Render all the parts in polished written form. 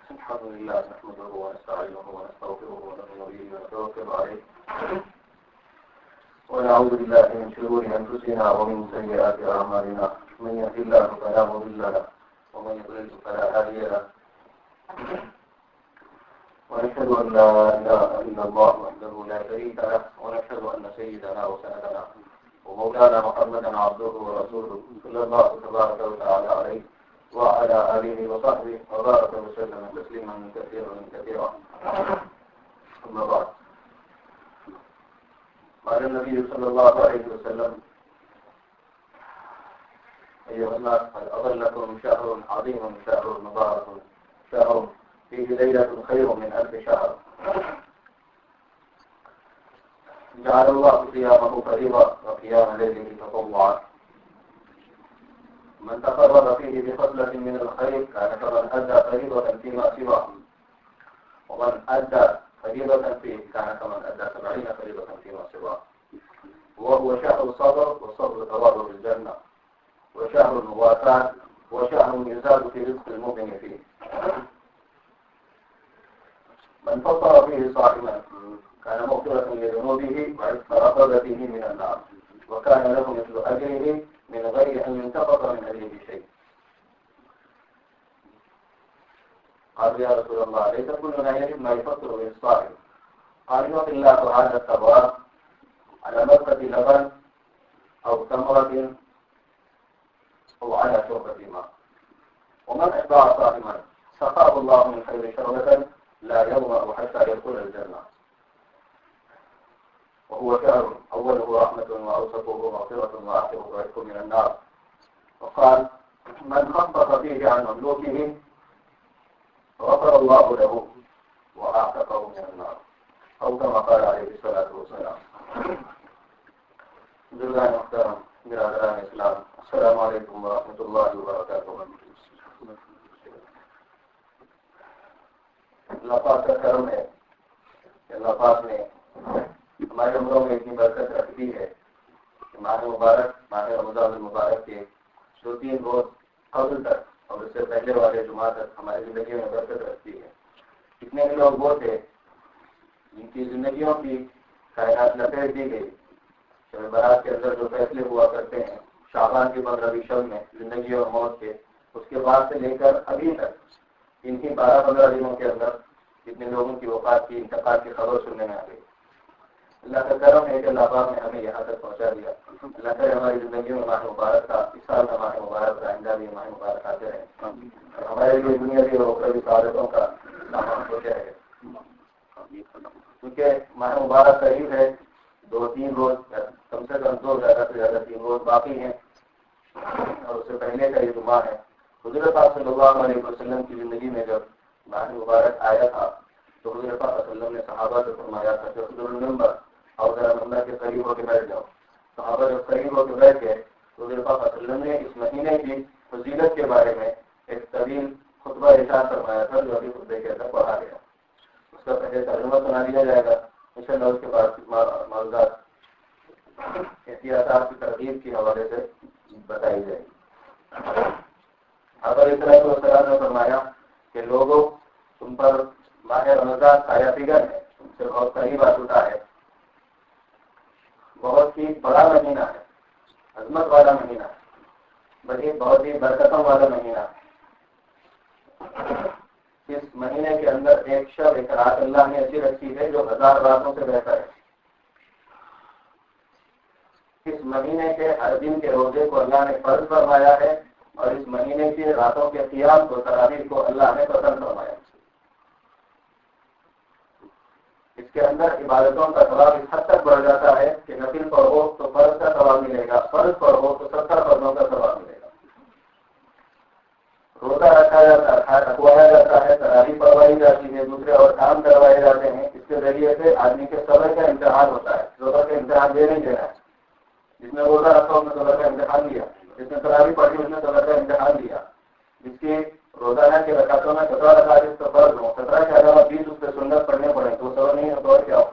الحمد لله نحمده ونستعينه ونستغفره ونؤمن به ونتوكل عليه ونعوذ بالله من شرور أنفسنا ومن سيئات أعمالنا من يهد الله فلا مضل له ومن يضلل فلا هادي له ونشهد أن لا إله إلا الله وحده لا شريك له ونشهد أن سيدنا وسندنا ومولانا محمدا عبده ورسوله صلى الله تبارك وتعالى عليه وعلى آله وصحبه وبارك وسلم تسليما كثيرا أما بعد قال النبي صلى الله عليه وسلم أيها الناس قد أظلكم شهر عظيم شهر مبارك شهر فيه ليلة خير من 1000 شهر جعل الله صيامه فريضة وقيام ليله تطوعا من تقرب فيه بخصلة من الخير كان كمن أدى فريضة فيما سواه ومن أدى فريضة فيه كان كمن أدى 70 فريضة فيما سواه وهو شهر الصبر والصبر ثواب الجنة وشهر المواساة وشهر يزاد في رزق المؤمن فيه من فطر فيه صائما كان مغفرة لذنوبه وعتق رقبته من النار وكان له مثل أجره من غير أن ينتقص من أجره شيء. قالوا يا رسول الله ليس كلنا يجب ما يفطر به الصائم. قال يعطي الله هذا الثواب على مرقة لبن أو تمرة أو على شربة ماء. ومن أشبع صائما سقاه الله من خير شربة لا يظمأ حتى يدخل الجنة. وهو شهر أوله رحمة وأوسطه مغفرة وآخره عتق من النار. وقال من خفف فيه عن مملوكه غفر الله له وأعتقه من النار أو كما قال عليه الصلاة والسلام. بزرگان محترم برادران اسلام السلام علیکم ورحمۃ اللہ وبرکاتہ. اللہ پاک کا کرم ہے کہ اللہ پاک نے ہمارے عمروں میں اتنی برکت رکھتی ہے کہ ماہ مبارک ماہ رمضان المبارک کے 2-3 روز قبل تک اور اس سے پہلے والے جمعہ تک ہماری زندگی میں برکت رکھتی ہے. کتنے لوگ وہ تھے جن کی زندگیوں کی کائنات لپیٹ دی گئی. شب برات کے اندر جو فیصلے ہوا کرتے ہیں شعبان کے 15ویں شب میں زندگی اور موت کے، اس کے بعد سے لے کر ابھی تک ان کی 12-15 دنوں کے اندر کتنے لوگوں کی وفات کی انتقال کی خبر سننے میں آ گئی. اللہ کا کرم ہے کہ اللہ پاک نے ہمیں یہاں تک پہنچا دیا. اللہ کرے ہماری زندگی میں ماہ مبارک کا اس سال کا ماہ مبارک کا آئندہ بھی ماہ مبارک آتے رہے اور ہمارے لیے دنیاوی اور اخروی سعادتوں کا سامان ہوتے رہے. کیونکہ ماہ مبارک قریب ہے، 2-3 روز کم سے کم 2 زیادہ سے زیادہ 3 روز باقی ہیں اور اس سے پہلے کا یہ جمعہ ہے. حضور پاک صلی اللہ علیہ وسلم کی زندگی میں جب ماہ مبارک آیا تھا تو حضور پاک صلی اللہ علیہ وسلم نے صحابہ سے فرمایا تھا کہ حضور المنبر اور ذرا منبر کے قریب ہو کے بیٹھ جاؤ. صحابہ جب قریب ہو کے بیٹھ گئے تو حضور پاک صلی اللہ علیہ وسلم نے اس مہینے کی فضیلت کے بارے میں ایک طویل خطبہ ارشاد فرمایا تھا جو ابھی خطبے کے اندر پڑھا گیا. اس کا پہلے ترجمہ سنا دیا جائے گا انشاءاللہ. اس کے بعد معلومات احتیاطات کی ترغیب کے حوالے سے بتائی جائے گی. حضرت علیہ السلام نے فرمایا کہ لوگوں تم پر ماہ رمضان آیا فگر ہے، تم سے بہت قریب آ چکا ہے، بہت ہی بڑا مہینہ ہے، عظمت والا مہینہ ہے، بلکہ بہت ہی برکتوں والا مہینہ ہے. اس مہینے کے اندر ایک شب ایک رات اللہ نے ایسی رکھی ہے جو 1000 راتوں سے بہتر ہے. اس مہینے کے ہر دن کے روزے کو اللہ نے فرض فرمایا ہے اور اس مہینے کی راتوں کے قیام کو تراویح کو اللہ نے پسند فرمایا. اس کے اندر عبادتوں کا ثواب اس حد تک بڑھ جاتا ہے کہ نفل پڑھو تو فرض کا ثواب ملے گا، فرض پڑھو تو 70 فرضوں کا ثواب ملے گا. روزہ رکھوایا جاتا ہے، تراویح پڑھوائی جاتی ہے، دوسرے اور کام کروائے جاتے ہیں. اس کے ذریعے سے آدمی کے صبر کا امتحان ہوتا ہے. صبر کا امتحان دے نہیں دینا ہے. جس نے روزہ رکھا اس نے صبر کا امتحان لیا، جس نے تراویح پڑھی اس نے صبر کا امتحان لیا. جس کی روزانہ کے رکعتوں میں 17 رکعت اس کا فرض ہو، 17 کے علاوہ 20 اس پہ سنت پڑھنے پڑے تو صبر نہیں ہے تو اور کیا ہو.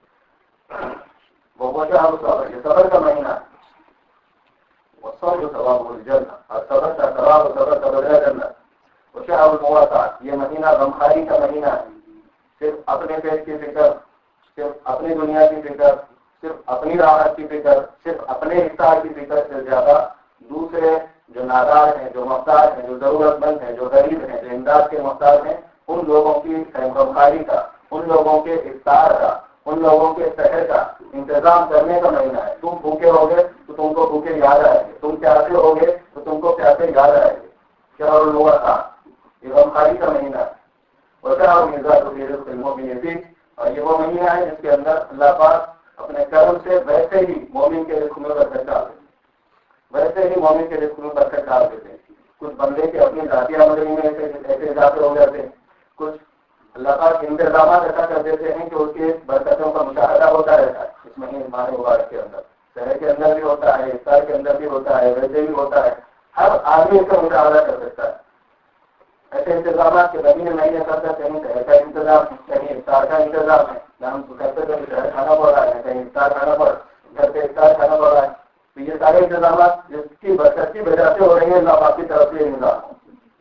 وہ شہر صبر، یہ صبر کا مہینہ ہے. وہ صبر ثواب الجنہ، اور صبر کا ثواب و صبر کا بدلہ جنت. شہر المواسات، یہ مہینہ غمخاری کا مہینہ ہے. صرف اپنے پیٹ کی فکر، صرف اپنی دنیا کی فکر، صرف اپنی راحت کی فکر، صرف اپنے افطار کی فکر سے زیادہ دوسرے جو نادار ہیں، جو محتاج ہیں، جو ضرورت مند ہیں، جو غریب ہیں، جو امداد کے محتاج ہیں، ان لوگوں کی غمخاری کا، ان لوگوں کے افطار کا، ان لوگوں کے سحر کا انتظام کرنے کا مہینہ ہے. تم بھوکے ہوگے تو تم کو بھوکے یاد آئیں گے، تم پیاسے ہوگے تو تم کو پیاسے یاد آئیں گے. شہر المواسات یہ غمخاری کا مہینہ ہے. وشہر مزاج فلموں کی نصیب، اور یہ وہ مہینہ ہے جس کے اندر اللہ پاک اپنے کرم سے ویسے ہی مومن کے رزق میں برکت ڈال دیتے ہیں، ویسے ہی مومن کے رزق میں برکت ڈال دیتے ہیں. کچھ بندے کے اپنی ذاتی آمدنی میں ایسے اضافے ہو جاتے ہیں، کچھ اللہ پاک انتظامات ایسا کر دیتے ہیں کہ اس کی برکتوں کا مشاہدہ ہوتا رہتا ہے. اس مہینے ماہ مبارک کے اندر شہر کے اندر بھی ہوتا ہے، افطار کے اندر بھی ہوتا ہے، ویسے بھی ہوتا ہے. ہر آدمی اس کا مشاہدہ کر سکتا ہے. ایسے انتظامات کے مہینے مہینے کرتا کہیں شہر کا انتظام ہے، کہیں افطار کا انتظام ہے. ہم کرتے کہیں شہر کھانا پڑ رہا ہے، کہیں افطار کھانا پڑ گھر پہ افطار کھانا پڑ رہا ہے. تو یہ سارے انتظامات جس کی برکت کی وجہ سے ہو رہی ہیں، اللہ پاک کی طرف سے انتظام ہو.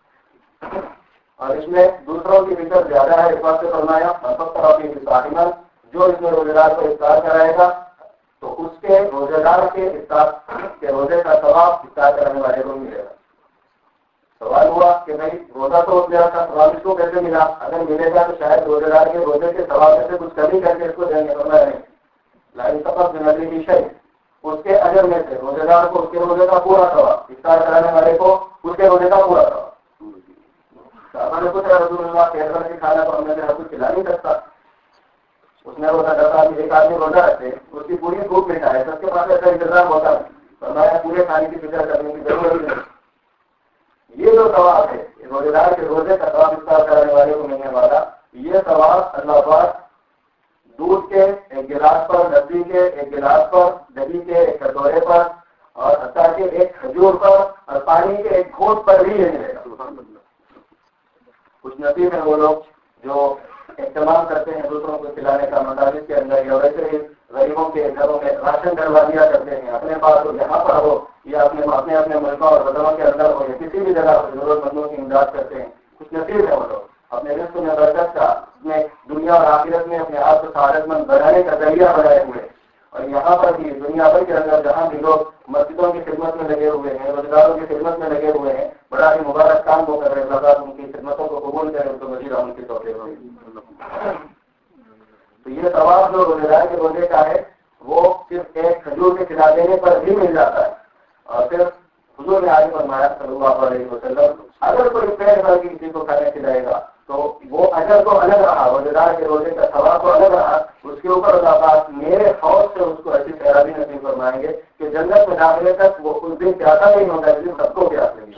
اور اس میں دوسروں کی فکر زیادہ ہے. اس بات سے فرمایا جو اس میں روزے دار کو افطار کرائے گا تو اس کے روزے دار کے افطار کے روزے کا ثواب افطار کرانے والے کو ملے گا. سوال ہوا کہ بھائی روزہ تو ہو گیا تھا، ثواب اس کو کیسے ملا؟ اگر ملے گا تو شاید روزے دار کے روزے کے ثواب میں سے کچھ کمی کر کے اس کو دیں گے. نہیں سفر کی شہر اس کے اجر میں سے روزے دار کو اس کے روزے کا پورا ثواب، افطار کرانے والے کو اس کے روزے کا پورا ثواب. نے کچھ رسول اللہ کے کھانا تو ہم نے کچھ کھلا نہیں سکتا. اس نے روزہ رکھا، ایک آدمی روزہ رکھے، اس کی پوری بھوک مٹائے، سب کے پاس ایسا انتظام ہوتا ہے. فرمایا پورے کھانے کی فکر کرنے کی ضرورت نہیں. یہ جو ثواب ہے روزے دار کے روزے کا ثواب افطار کرانے والے کو ملنے والا، یہ ثواب اللہ پاک دودھ کے ایک گلاس پر، لسی کے ایک گلاس پر، دہی کے ایک کٹورے پر، اور حتیٰ کے ایک کھجور پر، اور پانی کے ایک گھونٹ پر بھی لے ملے گا. کچھ نصیب ہیں وہ لوگ جو اہتمام کرتے ہیں دوسروں کو کھلانے کا، مدارس کے اندر یا ویسے ہی غریبوں کے گھروں میں راشن ڈلوا دیا کرتے ہیں. اپنے پاس ہو، یہاں پر ہو، یا اپنے اپنے ملکوں اور وطنوں کے اندر ہو، یا کسی بھی جگہ ہو، ضرورت مندوں کی امداد کرتے ہیں. کچھ نصیب ہے وہ لوگ اپنے رزق میں برکت کا، اپنے دنیا اور آخرت میں اپنے آپ کو سعادت مند بنانے کا ذریعہ بنائے ہوئے. اور یہاں پر بھی دنیا بھر کے اندر جہاں بھی لوگ مسجدوں کی خدمت میں لگے ہوئے ہیں، روزگاروں کی خدمت میں لگے ہوئے ہیں، بڑا ہی مبارک کام وہ کر رہے ہیں. اللہ ان کی خدمتوں کو قبول کرے، ان کو مزید ان کی توفیق ہوگی. تو یہ ثواب جو روزے دار کے روزے کا ہے وہ صرف ایک کھجور کے کھلا دینے پر بھی مل جاتا ہے. اور پھر حضور نے آگے فرمایا صلی اللہ علیہ وسلم، اگر کوئی پیٹ بھر کے کسی کو کھانے کھلائے گا تو وہ اجر تو الگ رہا، روزے دار کے روزے کا ثواب تو الگ رہا، اس کے اوپر اللہ پاک میرے حوض سے اس کو ایسی سیرابی نصیب فرمائیں گے کہ جنت میں داخلے تک وہ اس دن پیاسا نہیں ہوگا، اس دن سب کو پیاس لگے.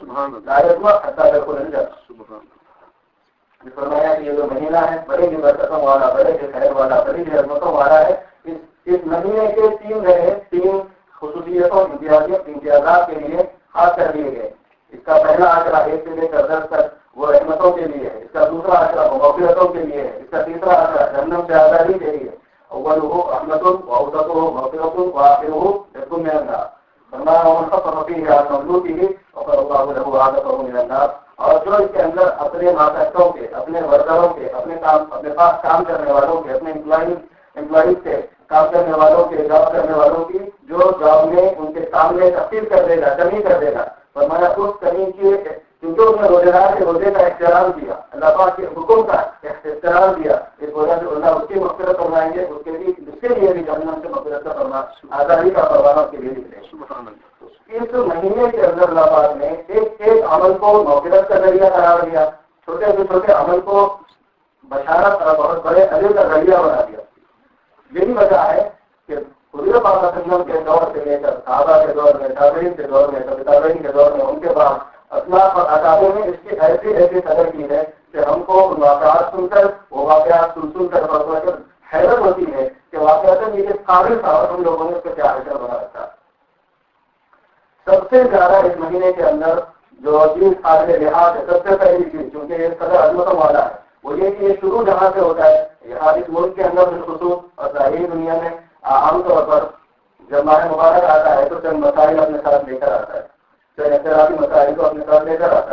فرمایا کہ یہ جو مہینہ ہے بڑے ہی برکتوں والا، بڑے ہی خیر والا، بڑی ہی عظمتوں والا ہے. اس مہینے کے تین خصوصیتوں امتیازات کے لیے خاص کر دیے گئے. اس کا پہلا آشرا 1 سے لے کر 10 تک وہ رحمتوں کے لیے ہے، اس کا دوسرا آشرا مغفرتوں کے لیے ہے، اس کا تیسرا آشرا جہنم سے آزادی کے لیے. اولہ رحمت واوسطہ مغفرۃ واخرہ رزق من النار. فرمایا ومن خفف فیہ عن مخلوقہ غفر اللہ لہ عادته من النار. اور جو اس کے اندر اپنے ماتحتوں کے، اپنے ورکروں کے، اپنے پاس کام کرنے والوں کے، اپنے امپلائیز کے، کام کرنے والوں کے، جاب کرنے والوں کی جو جاب میں ان کے سامنے تفصیل کر دے گا، کمی کر دے گا. فرمایا اس کمی کی، کیونکہ اس نے روزے دار کے روزے کا احترام کیا، اللہ پاک کے حکم کا احترام کیا، اس وجہ سے اللہ اس کی مغفرت فرمائیں گے. اس کے لیے بھی جہنم سے مغفرت کا فرمان، آزادی کا فرمان کے لیے بھی. اس مہینے کے اندر اللہ پاک نے ایک عمل کو مغفرت کا ذریعہ قرار دیا، چھوٹے سے چھوٹے عمل کو بشارت اور بہت بڑے اجر کا ذریعہ بنا دیا. یہی وجہ ہے کہ حضور پاک صلی اللہ علیہ وسلم کے دور سے لے کر صحابہ کے دور میں، تابعین کے دور میں، تابعین کے دور میں، ان کے بعد اسلاف اور اکابر نے اس کی ایسی قدر کی ہے کہ ہم کو واقعات سن کر، وہ واقعات سن کر حیرت ہوتی ہے کہ واقعات یہ قابل تھا اور ہم لوگوں نے اس کو کیا حیثیت بنا رکھا. سب سے زیادہ اس مہینے کے اندر جو چیز قابل لحاظ ہے، سب سے پہلی چیز چونکہ یہ قدر عظمتوں والا ہے، وہ یہ کہ یہ شروع جہاں سے ہوتا ہے. یہاں اس ملک کے اندر بالخصوص اور ظاہری دنیا میں عام طور پر جب ماہ مبارک آتا ہے تو چند مسائل اپنے ساتھ لے کر آتا ہے، چند اعتراضی مسائل کو اپنے ساتھ لے کر آتا ہے.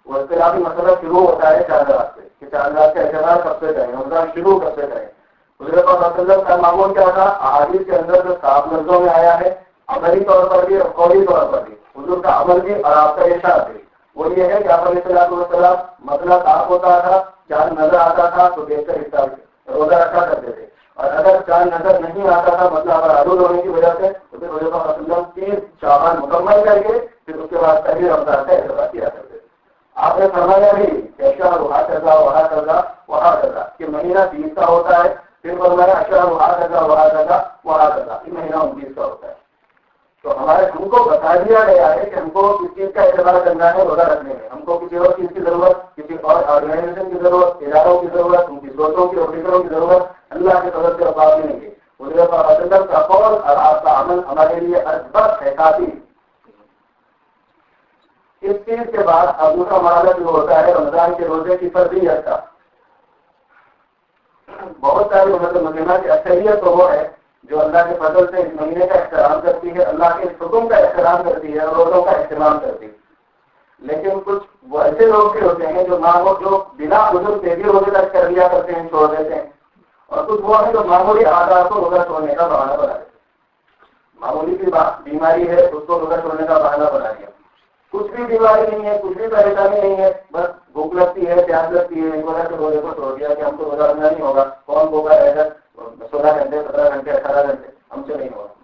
وہ اختلافی مسئلہ شروع ہوتا ہے چاند رات سے کہ چاند رات کا اعتبار کب سے کریں، رمضان شروع کب سے کریں. حضرت پاک صلی اللہ علیہ وسلم کا معمول کیا تھا؟ احادیث کے اندر جو صاف لفظوں میں آیا ہے عملی طور پر بھی اور قولی طور پر بھی، حضور کا عمل بھی اور آپ کا ارشاد بھی وہ یہ ہے کہ آپ علیہ السلام مسئلہ صاف ہوتا تھا، چاند نظر آتا تھا تو دیکھ کر افطار روزہ رکھا کرتے تھے، اور اگر چاند نظر نہیں آتا تھا مسئلہ پر آلود ہونے کی وجہ سے تو پھر حضرت پاک صلی اللہ علیہ وسلم 30 شعبان مکمل کر کے پھر اس کے بعد پہلی رمضان کا اعتبار کیا کرتے تھے. آپ نے فرمایا بھی اشہر وہاں کرتا کہ مہینہ 30 کا ہوتا ہے، پھر فرمایا اشہر وہاں کرتا یہ مہینہ 29 کا ہوتا ہے. تو ہم کو بتا دیا گیا ہے کہ ہم کو کس چیز کا اعتبار کرنا ہے روزہ رکھنے میں. ہم کو کسی اور چیز کی ضرورت، کسی اور آرگنائزیشن کی ضرورت، اداروں کی ضرورت، ان کی سوچوں کی اور فکروں کی ضرورت اللہ کے فضل سے اوقات نہیں ہے. حضرت پاک کا قول اور آپ کا عمل ہمارے لیے ازبت ہے، کافی. اس چیز کے بعد اب دوسرا معاملہ جو ہوتا ہے رمضان کے روزے کی فرضیت کا. بہت ساری امت مسلمہ کی اکثریت تو وہ ہے جو اللہ کے فضل سے اس مہینے کا احترام کرتی ہے، اللہ کے حکم کا احترام کرتی ہے اور روزوں کا اہتمام کرتی ہے. لیکن کچھ وہ ایسے لوگ بھی ہوتے ہیں جو جو بنا عذر کے بھی روزے تک کر لیا کرتے ہیں، چھوڑ دیتے ہیں. اور کچھ وہ ہیں جو معمولی آداب کو روزہ چھوڑنے کا بہانہ بنا دیتے ہیں. معمولی سی بیماری ہے اس کو روزہ چھوڑنے کا بہانہ بنا دیا. کچھ بھی بیماری نہیں ہے، کچھ بھی پریشانی نہیں ہے، بس بھوک لگتی ہے، پیاس لگتی ہے، اس وجہ سے روزے کو چھوڑ دیا کہ ہم کو روزہ رکھنا نہیں ہوگا. کون بھوکا رہے گا 16 گھنٹے 17 گھنٹے 18 گھنٹے؟ ہم سے نہیں ہوگا.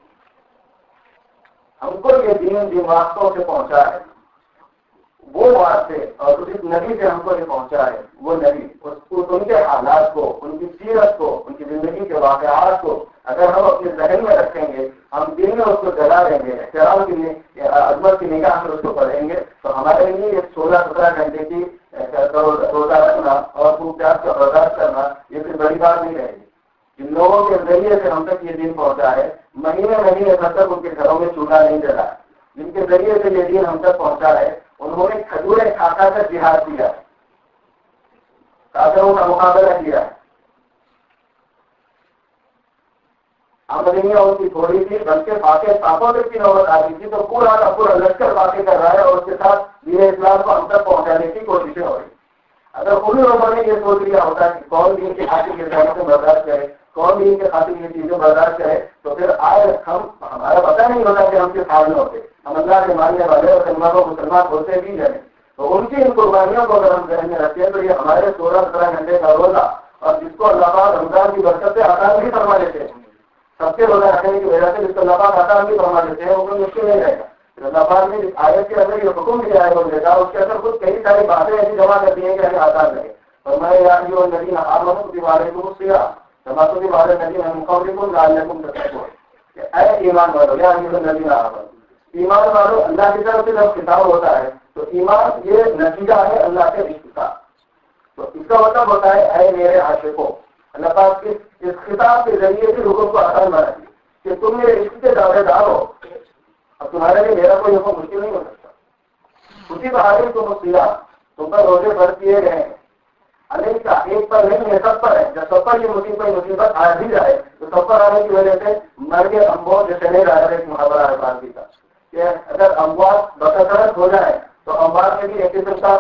ہم کو یہ دین جن واسطوں سے پہنچا ہے وہ واسطے اور اس نبی سے ہم کو یہ پہنچا ہے وہ نبی ان کے حالات کو، ان کی سیرت کو، ان کی زندگی کے واقعات کو اگر ہم اپنے ذہن میں رکھیں گے، ہم دل میں اس کو جلا دیں گے، احترام کی عظمت کی نگاہ سے اس کو پڑھیں گے تو ہمارے لیے یہ 16-17 گھنٹے کی روزہ رکھنا اور خوب پیاس کا برداشت کرنا یہ پھر بڑی بات نہیں رہے گی. جن لوگوں کے ذریعے سے ہم تک یہ دین پہنچا ہے، مہینے تک ان کے گھروں میں چولہا نہیں جلا، جن کے ذریعے سے یہ دین ہم تک پہنچا ہے انہوں نے کھجوریں کھا کر جہاد کیا، کافروں کا مقابلہ کیا. آمدنیاں ان کی تھوڑی تھی بلکہ فاتح صافوں تک کی نوبت آتی تھی تو پورا کا پورا لشکر فاتح کر رہا ہے اور اس کے ساتھ دین اسلام کو ہم تک پہنچانے کی کوششیں ہو رہی. اگر ان لوگوں نے یہ سوچ لیا ہوتا کہ کون دین کی خاطر یہ ضرورتیں برداشت کرے، کون دین کے خاطر یہ چیزیں برداشت کرے تو پھر آج ہمارا پتہ نہیں ہوتا کہ ہم کس حال میں ہوتے. ہم اللہ کے ماننے والے اور مسلمان ہوتے بھی ہیں تو ان کی ان قربانیوں کو اگر ہم ذہن میں رکھتے ہیں تو یہ ہمارے 16-17 گھنٹے کا روزہ اور جس کو اللہ پاک رمضان کی برکت سے آسان بھی فرما دیتے ہیں، سب کے روزہ رکھنے کی وجہ سے جس کو اللہ پاک آسان بھی فرما دیتے ہیں وہ کوئی مشکل نہیں رہے گا. اللہ پاک نے جس آیت کے اندر یہ حکم دیا ہے روزے کا اس کے اندر خود کئی ساری باتیں ایسی جمع کرتی ہیں کہ ہمیں آسان لگے. فرمایا یا ایھا الذین آمنوا کتب علیکم الصیام کما کتب علی الذین من قبلکم لعلکم تتقون. اے ایمان والو، یا ایھا الذین آمنوا، ایمان والو اللہ کی طرف سے جب خطاب ہوتا ہے تو ایمان یہ نتیجہ ہے اللہ کے عشق کا. تو اس کا مطلب ہوتا ہے اے میرے عاشقوں، اللہ پاک اس خطاب کے ذریعے سے حکم کو آسان بنا دیا کہ تم میرے عشق کے دعوے دار ہو، اب تمہارے لیے میرا کوئی حکم مشکل نہیں ہو سکتا. اسی بہادر تم الصیام، تم پر روزے فرض کیے گئے ہیں. علیہ کا ایک پر نہیں ہے، سب پر ہے. جب سب پر یہ مصیبت آ بھی جائے تو سب پر آنے کی وجہ سے مرگ اموات جیسے نہیں رہا ہے. ایک محاورہ ہے فارسی کا کہ اگر اموات بکثرت ہو جائے تو اموات میں بھی ایک قسم کا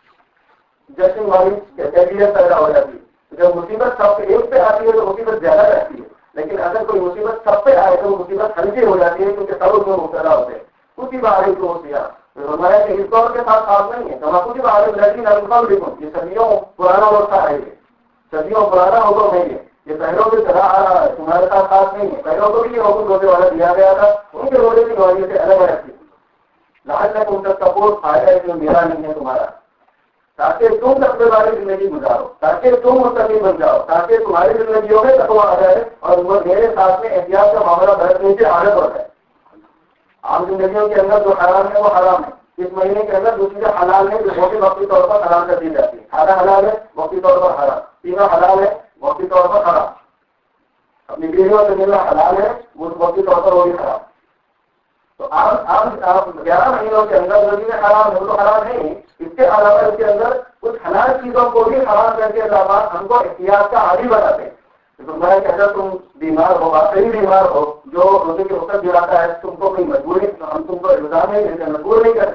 جشن والی کیفیت پیدا ہو جاتی ہے. جب مصیبت سب پہ ایک پہ آتی ہے تو مصیبت زیادہ رہتی ہے، لیکن اگر کوئی مصیبت سب پہ آئے تو مصیبت ہلکی ہو جاتی ہے کیونکہ سب اس میں مبتلا ہوتے ہیں. اسی بارے کو ہمارا کہ اس دور کے ساتھ خاص نہیں ہے. تماکو کی بارے لڑکی نرم دیکھو یہ صدیوں پرانا وقت ہے، یہ صدیوں پرانا حکم ہے. یہ پہلوں کی طرح آ رہا ہے، تمہارے ساتھ خاص نہیں ہے. پہلوں کو بھی یہ حکم روزے والا دیا گیا تھا، ان کے روزے کی نوعیت سے الگ الگ تھی. لال تک ان کا سپورٹ فائدہ ہے جو میرا نہیں ہے تمہارا، تاکہ تم تقوی والی زندگی گزارو، تاکہ تم مستقل بن جاؤ، تاکہ تمہاری زندگیوں میں تقویٰ آ جائے اور وہ میرے ساتھ میں احتیاط کا معاملہ برتنے سے عادت ہو جائے. عام زندگیوں کے اندر جو حرام ہے وہ حرام ہے. اس مہینے کے اندر دوسری حلال ہے جو موٹی وقتی طور پر حرام کر دی جاتی ہے. کھانا حلال ہے، وقتی طور پر حرام. پینا حلال ہے، وقتی طور پر حرام. اپنی بیویوں سے ملنا حلال ہے، وہ وقتی طور پر وہ بھی حرام. تو آپ 11 مہینوں کے اندر جو چیزیں حرام ہے وہ تو حرام نہیں. اس کے علاوہ اس کے اندر کچھ حلال چیزوں کو بھی حرام کر کے اللہ پاک ہم کو احتیاط کا عادی بناتے ہیں. تمہارا کہ اگر تم بیمار ہو، واقعی بیمار ہو، جو روزے کے وقت جلاتا ہے، تم کو کوئی مجبوری، ہم تم کو الزام نہیں دیتے، مجبور نہیں کرتے کہ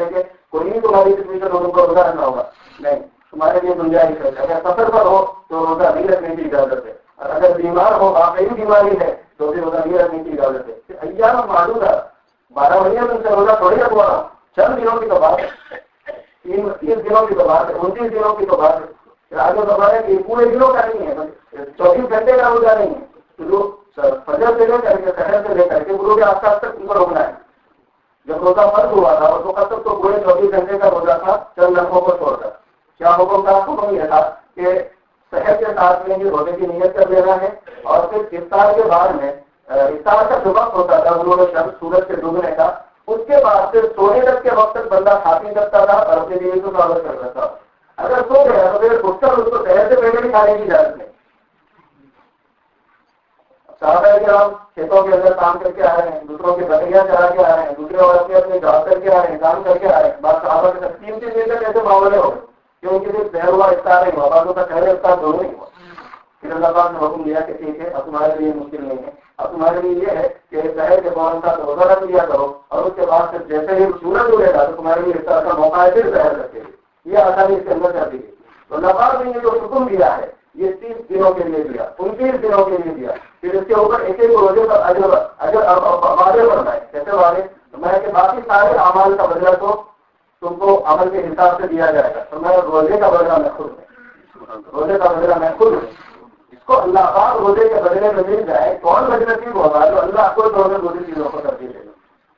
کوئی نہیں تمہاری سچویشن ہو تم کو روزہ رکھنا ہوگا، نہیں، تمہارے لیے گنجائش ہے. اگر سفر پر ہو تو روزہ نہیں رکھنے کی اجازت ہے، اور اگر بیمار ہو، واقعی بیماری ہے تو پھر روزہ نہیں رکھنے کی اجازت ہے. ایام معدودہ 12 مہینے تم سے روزہ تھوڑی رکھوا رہا ہوں، چند دنوں کی تو بات ہے، 30 دنوں کی تو بات ہے، 29 دنوں کی تو بات ہے. آگے بتا ہے کہ پورے دنوں کا نہیں ہے، 24 گھنٹے کا روزہ نہیں ہے. فجر سے لے کر کے شہر سے لے کر کے غروب آفتاب تک تم کو روکنا ہے. جب روزہ فرض ہوا تھا اس وقت تک تو پورے 24 گھنٹے کا روزہ تھا چند لمحوں کو چھوڑ کر. کیا حکم تھا؟ حکم یہ تھا کہ شہر کے ساتھ میں بھی روزے کی نیت کر لینا ہے، اور پھر افطار کے بعد میں افطار کا جو وقت ہوتا تھا غروب شمس سورج سے ڈوبنے کا، اس کے بعد پھر سونے تک کے وقت تک بندہ کھا پی سکتا تھا اور اپنی بیوی کو سوالت کر سکتا تھا. اگر سو گیا تو پھر اٹھ کر اس کو شہر سے پہلے بھی کھانے کی اجازت نہیں. صحابہ کرام کھیتوں کے اندر کام کر کے آ رہے ہیں، دوسروں کی بکریاں چلا کے آ رہے ہیں، دوسرے عورتیں اپنے جاب کر کے آ رہے ہیں، کام کر کے آ رہے ہیں. بات صحابہ کے ساتھ 3 دن تک ایسے معاملے ہو گئے کہ ان کے صرف پہر ہوا افطار نہیں ہوا، بعضوں کا پہلے افطار دونوں نہیں ہوا. پھر اللہ پاک نے حکم دیا کہ ٹھیک ہے، اب تمہارے لیے مشکل نہیں ہے، اب تمہارے لیے یہ ہے کہ شہر کے فوراً ساتھ روزہ رکھ لیا کرو، اور اس کے بعد پھر جیسے ہی سورج اڑے گا تو تمہارے لیے افطار کا موقع ہے، پھر شہر رکھے گی. یہ آسانی اس کے اندر چلتی ہے. تو اللہ پاک نے یہ جو حکم دیا ہے یہ 30 دنوں کے لیے دیا، 29 دنوں کے لیے دیا. پھر اس کے اوپر ایک ایک روزے پر اجر وعدے بڑھنا ہے. کیسے وعدے؟ میں کہ باقی سارے اعمال کا بدلہ تو تم کو عمل کے حساب سے دیا جائے گا، تو میں روزے کا بدلہ میں خود ہوں، روزے کا بدلہ میں خود ہوں. اس کو اللہ پاک روزے کے بدلے میں مل جائے، کون بدنصیب ہوگا جو اللہ کو دوسری چیزوں کو ترجیح دے گا.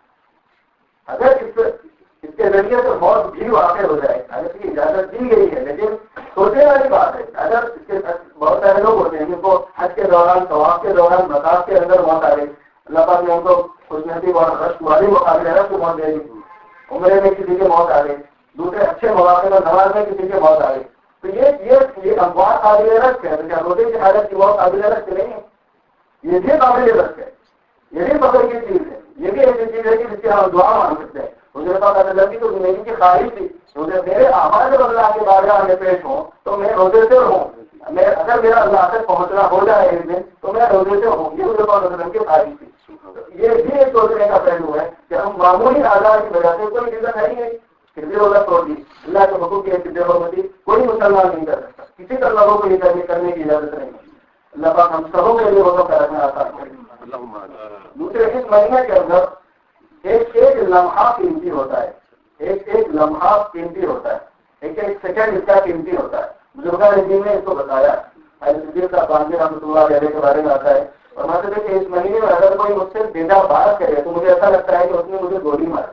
اگر اس کے ذریعے سے بہت بھی واقع ہو جائے، اگر اس کی اجازت دی گئی ہے، لیکن سوچنے والی بات ہے اگر اس کے بہت سارے لوگ ہوتے ہیں جن کو حج کے دوران، طواف کے دوران، مطاف کے اندر موت آ گئی، اللہ پاک نے ان کو خوش نصیب اور رشک والی مقابلے رشک موت دے دی. عمرے میں کسی کی موت آ گئی، دوسرے اچھے مواقع میں نماز میں کسی کی موت آ گئی. تو یہ اموات قابل رشک ہے. تو کیا روزے کی حالت کی موت قابل رشک نہیں ہے؟ یہ بھی قابل رشک ہے، یہ بھی فخر کی چیز ہے، یہ بھی ایسی چیز ہے کہ جس کی ہم دعا مانگ سکتے ہیں. مجھے پتا لگی تو زندگی کی خواہش تھی مجھے میرے اعمال جب اللہ کے بارگاہ میں پیش ہوں تو میں روزے سے ہوں. اگر میرا اللہ تک پہنچنا ہو جائے ایک دن تو میں روزے سے ہوں. یہ مجھے پتا کی خواہش تھی. یہ بھی ایک سوچنے کا پہلو ہے کہ ہم معمولی آزاد کی وجہ سے کوئی ریزن نہیں ہے پھر بھی روزہ توڑ دی. اللہ کے حکم کی ایسی ضرورتی کوئی مسلمان نہیں کر سکتا، کسی طرح کو یہ کرنے کی اجازت نہیں. اللہ پاک ہم سبوں کے لیے روزہ کا رکھنا آسان کرے. دوسرے اس مہینے کے اندر ایک ایک لمحہ قیمتی ہوتا ہے، ایک ایک لمحہ قیمتی ہوتا ہے، ایک ایک سیکنڈ اس کا قیمتی ہوتا ہے. بزرگان دین نے اس کو بتایا. صدیق کا پانچ رحمۃ اللہ علیہ کے بارے میں آتا ہے اور مطلب ہے کہ اس مہینے میں اگر کوئی مجھ سے بیٹا بات کرے تو مجھے ایسا لگتا ہے کہ اس نے مجھے گولی ماری.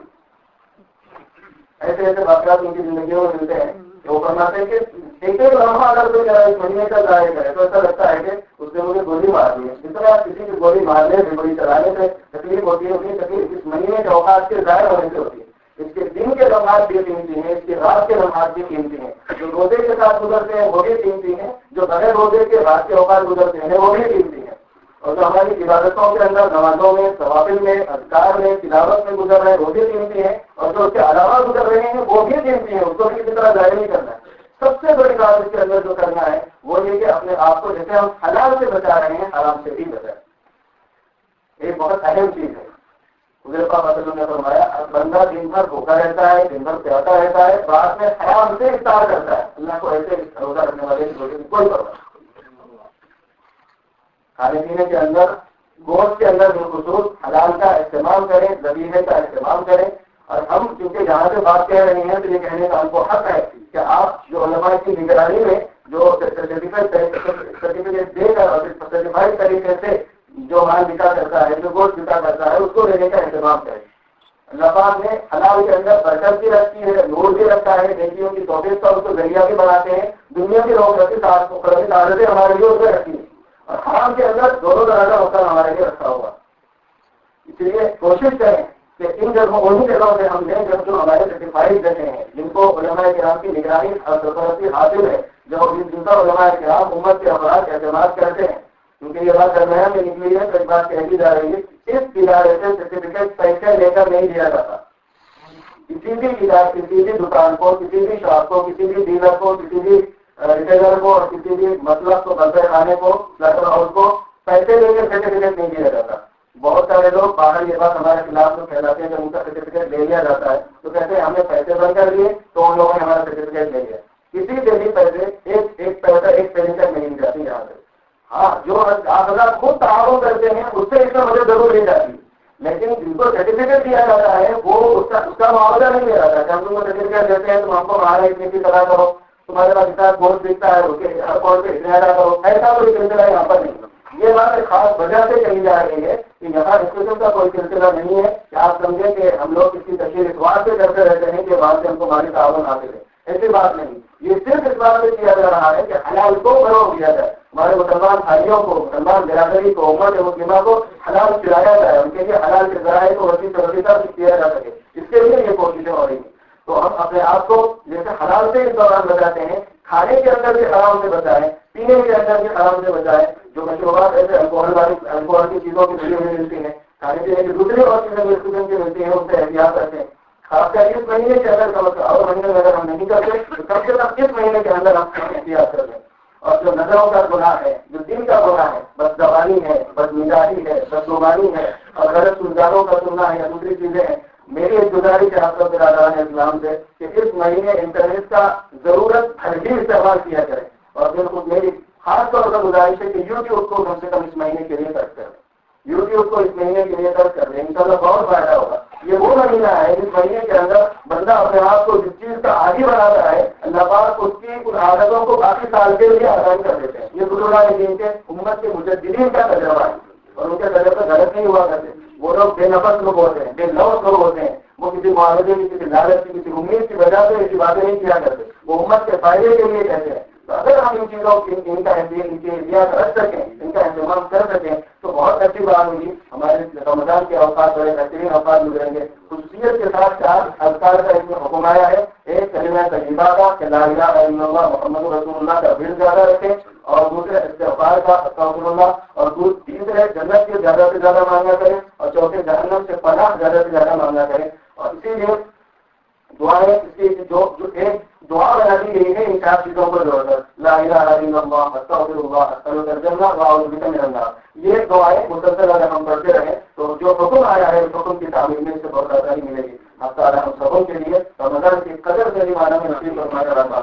ایسے ایسے واقعات ان کی زندگیوں میں ملتے ہیں کہ وہ فرماتے ہیں کہ ایک ایک لمحہ اگر کوئی اس مہینے کا ضائع کرے تو ایسا لگتا ہے کہ اس نے مجھے گولی مار دی ہے. جس طرح کسی کی گولی مارنے سے گولی چلانے سے تکلیف ہوتی ہے اتنی تکلیف اس مہینے کے اوقات کے ضائع ہونے سے ہوتی ہے. اس کے دن کے لمحات بھی قیمتی ہیں، اس کی رات کے لمحات بھی قیمتی ہیں. جو روزے کے ساتھ گزرتے ہیں وہ بھی قیمتی ہیں، جو بغیر روزے کے رات کے اوقات گزرتے ہیں وہ بھی قیمتی ہیں. اور جو ہماری عبادتوں کے اندر نمازوں میں، ثوابل میں، اذکار میں، تلاوت میں گزر رہے ہیں وہ بھی قیمتی ہیں، اور جو اس کے علاوہ گزر رہے ہیں وہ بھی قیمتی ہیں. اس کو بھی کسی طرح ضائع نہیں کرنا ہے. سب سے بڑی بات اس کے اندر جو کرنا ہے وہ یہ کہ اپنے آپ کو جیسے ہم حلال سے بچا رہے ہیں حرام سے بھی بچائیں. ایک بہت اہم چیز ہے. حضرت پاک نے فرمایا بندہ دن بھر بھوکا رہتا ہے، دن بھر پیاسا رہتا ہے، رات میں حرام سے افطار کرتا ہے. اللہ کو ایسے روزہ رکھنے والے روزے کی کوئی پرواہ نہیں. کھانے پینے کے اندر، گوشت کے اندر بالخصوص حلال کا استعمال کریں، ذبیحے کا استعمال کریں. اور ہم کیونکہ یہاں سے بات کہہ رہے ہیں تو یہ کہنے کا ہم کو حق ہے کہ آپ جو علماء کی نگرانی میں جو سرٹیفکیٹ دے کر اور سرٹیفائڈ طریقے سے جو مال بکا کرتا ہے، جو گوشت بکا کرتا ہے، اس کو لینے کا اہتمام کریں. اللہ پاک نے حلال کے اندر برکت بھی رکھی ہے، نور بھی رکھا ہے، نیکیوں کی توفیق کا اس کو ذریعہ بھی بناتے ہیں. دنیا کی روزی عادتیں ہمارے لیے اس میں رکھی ہیں، اور حرام کے اندر دونوں طرح کا مقصد ہمارے لیے رکھا ہوگا. اس لیے کوشش کریں کہ ان جگہوں انہیں جگہوں سے ہم لیں جب جو ہمارے سرٹیفائڈ جگہ ہیں، جن کو علماء کرام کی نگرانی اور سرپرستی حاصل ہے، جن کا علماء کرام امت کے افراد اعتماد کرتے ہیں. کیونکہ یہ بات درمیان میں نکلی ہے، کئی بات کہی جا رہی ہے. اس ادارے سے سرٹیفکیٹ پیسے لے کر نہیں دیا جاتا. کسی بھی ادارے، کسی بھی دکان کو، کسی بھی شاپ کو، کسی بھی ڈیلر کو، کسی بھی ریٹیلر کو اور کسی بھی مطلب کو، بندر خانے کو، لیٹر ہاؤس کو پیسے لے کر سرٹیفکیٹ نہیں دیا جاتا. بہت سارے لوگ باہر یہ بات ہمارے خلاف میں پھیلاتے ہیں کہ ان کا سرٹیفکیٹ لے لیا جاتا ہے تو کہتے ہیں ہم نے پیسے बंद कर दिए तो उन लोगों ने हमारा सर्टिफिकेट ले लिया। किसी के भी पैसे एक पैसा एक पेनी तक नहीं जाती यहाँ से। हाँ, जो आप खुद ताउन करते हैं उससे इसमें मदद जरूर ली जाती है, लेकिन जिनको सर्टिफिकेट दिया जाता है वो उसका मुआवजा नहीं ले रहा था। हम तुमको सर्टिफिकेट देते हैं, तुम हमको हमारा इतनी फीस अदा करो, तुम्हारे पास इतना कोर्स दिखता है उसके हर कोर्स पे इतना अदा करो, ऐसा कोई सिलसिला यहाँ पर नहीं। ये बात एक खास वजह से कही जा रही है कि यहाँ डिस्कशन का कोई सिलसिला नहीं है कि आप समझे कि हम लोग किसी तशरीह इस बात से करते रहते हैं कि बाद से हमको हमारी ताउन हासिल है, ऐसी बात नहीं। ये सिर्फ इस बात से किया जा रहा है कि हलाल को फरोग दिया जाए, हमारे मुसलमान भाइयों को, मुसलमान बिरादरी को, उम्मत मुस्लिमा को हलाल खिलाया जाए, उनके लिए हलाल के जराए को वसी से वसी तक किया जा सके, इसके लिए ये कोशिशें हो रही हैं। तो हम अपने आप को जैसे हलाल से इस दौरान बचाते हैं, खाने के अंदर भी हराम से बचाएं, पीने के अंदर भी हराम से बचाएं। जो मशरूबात ऐसे अल्कोहल की चीजों की बनी हुई मिलती है, खाने पीने की दूसरी और चीजें की मिलती है, उनसे एहतियात रखें। खासकर इस महीने के अंदर और महीने में अगर हम नहीं करते तो कम से कम इस महीने के अंदर हम एहतियात कर लें। और जो नजरों का गुनाह है, जो दिल का गुनाह है, बदजबानी है, बदमिजाजी है, बदजुबानी है और गलत सुल्तानों का सुनना है या दूसरी चीजें हैं, मेरी एक गुजारिश है आप सब बिरादरान इस्लाम से कि इस महीने इंटरनेट का जरूरत भर भी इस्तेमाल किया जाए। और बिल्कुल मेरी खास तौर पर गुजारिश है कि यूट्यूब को कम से कम इस महीने के लिए सर्च करें, यूट्यूब को इस महीने के लिए सर्च कर दें, इंशाल्लाह बहुत फायदा होगा। ये वो महीना है इस महीने के अंदर बंदा अपने आप को जिस चीज का आदी बनाता है, अल्लाह पाक उसकी उन आदतों को बाकी साल के लिए आसान कर देते हैं। ये बुजुर्गान के उम्मत के मुजद्दिदीन का तजर्बा है और उनके तजर्बे गलत नहीं हुआ करते। वो लोग बेनफस लोग होते हैं, बेलौस लोग होते हैं, वो किसी मुआवजे की, किसी लालच की, किसी उम्मीद की वजह से ऐसी बातें नहीं किया करते, वो उम्मत के फायदे के लिए कहते हैं। तो अगर हम इन चीजों की इनका एहतियात रख सकें, इनका इंतजाम कर सकें तो बहुत अच्छी बात होगी। हमारे रमजान के अवकाश बड़े बेहतरीन अवकाश गुजरेंगे। खुशियत के साथ चार अवकार का इसमें हुक्म आया है। एक कलिमा तय्यबा का कि ला इलाहा इल्लल्लाह मुहम्मदुर रसूलुल्लाह का दिल ज्यादा रखें, और दूसरे इस्तिग़फ़ार का अस्तग़फ़िरुल्लाह, और तीसरे जन्नत के ज्यादा से ज्यादा मांगा करें, और चौथे जहन्नम से पनाह ज्यादा से ज्यादा मांगा करें। और इसीलिए दुआएं इसकी जो एक दुआ बना दी गई है इन चार चीजों को जोड़कर, ला इलाहा इल्लल्लाह अस्तग़फ़िरुल्लाह अस्सलुकल जन्नह व अऊज़ु बिका मिनन नार। ये दुआएं मुसलसल अगर हम पढ़ते रहे तो जो हुक्म आया है उस हुक्म की तामील में से बहुत आसानी मिलेगी। अब हम सबों के लिए रमजान की कदर से माना में नसीब फरमाए।